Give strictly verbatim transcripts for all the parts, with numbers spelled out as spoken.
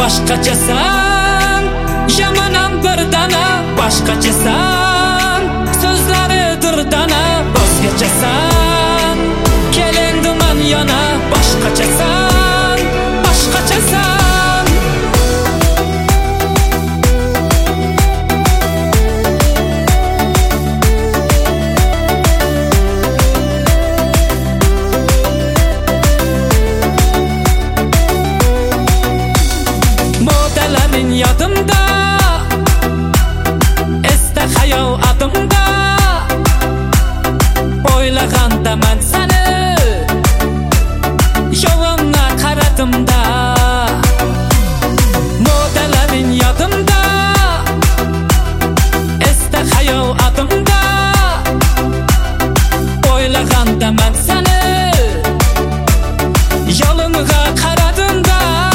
boshqachasan, yamanam birdana boshqachasan, so'zlari durdana o'zgachasan, kelindi man yana boshqachasan, boshqachasan. Modalaring yodimda, esda xayol adimda, o'ylaganda man seni yo'limga qaradimda. Modalaring yodimda, esda xayol adimda, o'ylaganda man seni yo'limga qaradimda.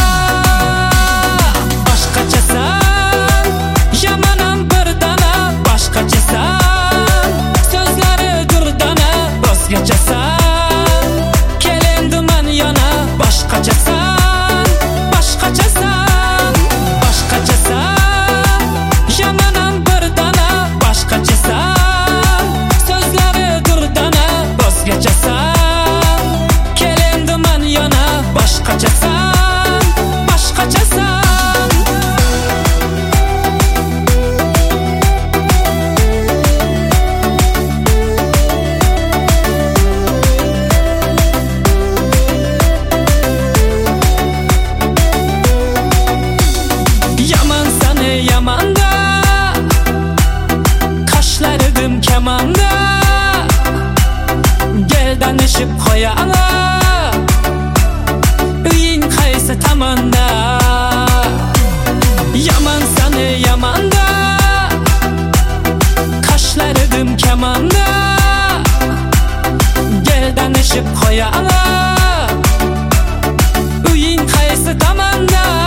Yamanda, qashlarim kamanda, geldanishib qo'yana, uying qaysi tomonda? Yaman sani yamanda, qashlarim kamanda, geldanishib qo'yana, uying qaysi tomonda?